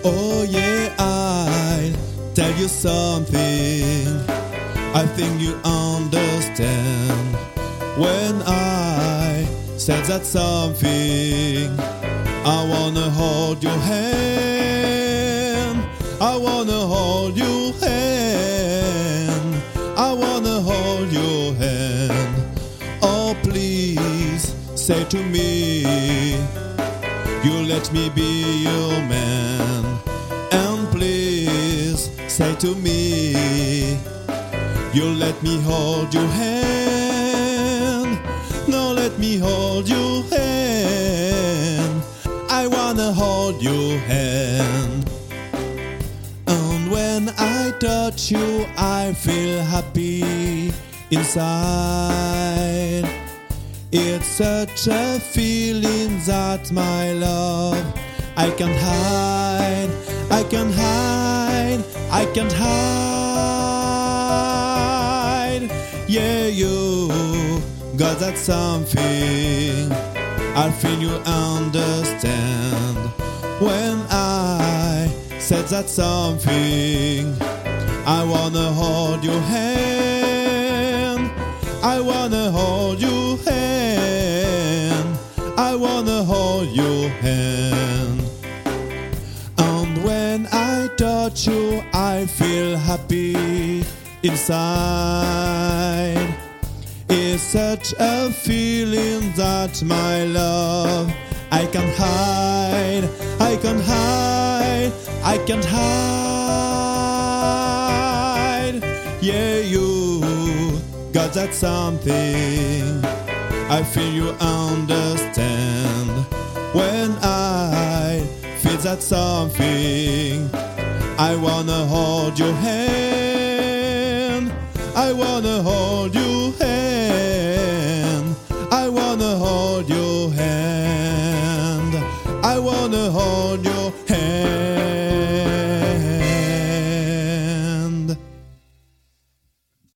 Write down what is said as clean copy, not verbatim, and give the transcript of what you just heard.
Oh yeah, I tell you something. I think you understand when I said that something. I wanna hold your hand. I wanna hold your hand. I wanna hold your hand. Oh please say to me, you let me be your man. And please say to me, you let me hold your hand. No, let me hold your hand. I wanna hold your hand. And when I touch you, I feel happy inside. It's such a feeling that my love I can't hide, I can't hide, I can't hide. Yeah, you got that something. I feel you understand when I said that something. I wanna hold your hand. I wanna hold your hand. I wanna hold your hand. And when I touch you, I feel happy inside. It's such a feeling that my love I can't hide, I can't hide, I can't hide. Yeah, you got that something. I feel you understand when I feel that something. I wanna hold your hand. I wanna hold your hand. I wanna hold your hand. I wanna hold your